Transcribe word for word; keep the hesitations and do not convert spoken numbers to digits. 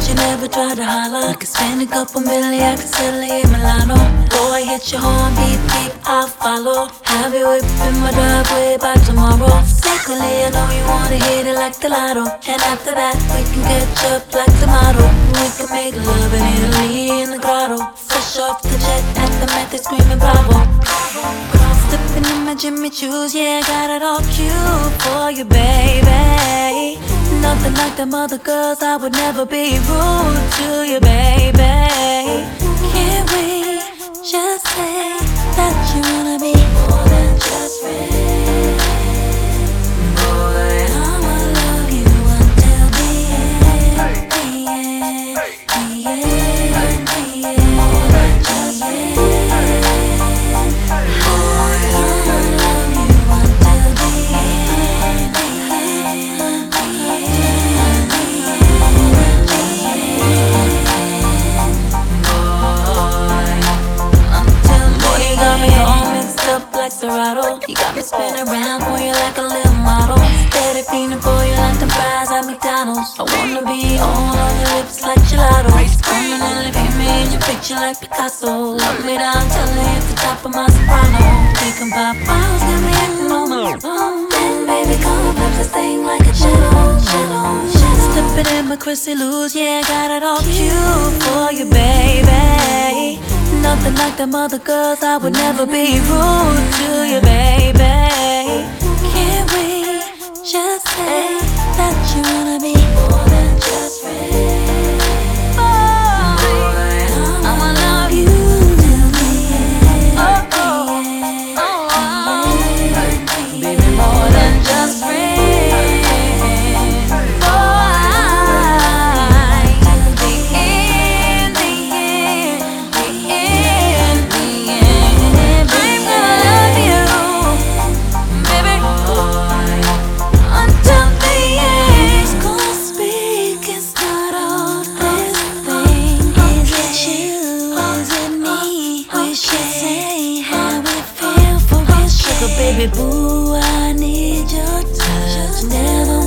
you never try to holler. You can spend a couple million, I can sell it in Milano. Boy, hit your horn, beep, beep, I'll follow. Have you whipping my driveway by tomorrow. Secondly, I know you wanna hit it like the lotto. And after that, we can catch up like tomato. We can make love in Italy in the grotto. Fresh off the jet at the Met, they screaming bravo. Stepping in my Jimmy Choos, yeah, I got it all cute for you, baby. Nothing like them other girls, I would never be rude to you, baby. Can't we just say that you wanna be more than just friends? Boy, I'ma love you until the end, the end, the end, the end, more than just friends. Boy, I'ma love you until the end, the end, the end, the end, the end. Boy, until boy, you got me all mixed up like Serato. You got me spinning around for you like a little model. Steady feeling for you like the fries at McDonald's. I wanna be all on your lips like gelato. Permanently paint me in your picture like Picasso. Love me down till I hit the top of my soprano. We can pop bottles, get me acting on my own. Then baby, come and flip this thing like a shadow, shadow, shadow. Stepping in my Chrissy Lou's, yeah, I got it all cute for you, baby. Nothing like them other girls, I would never be rude to you, baby. Can't we just say that you wanna be more than just friends? Boy, I'ma love you till the end, oh, oh, oh, oh. Baby, more than just friends. Baby boo, I need your touch. Never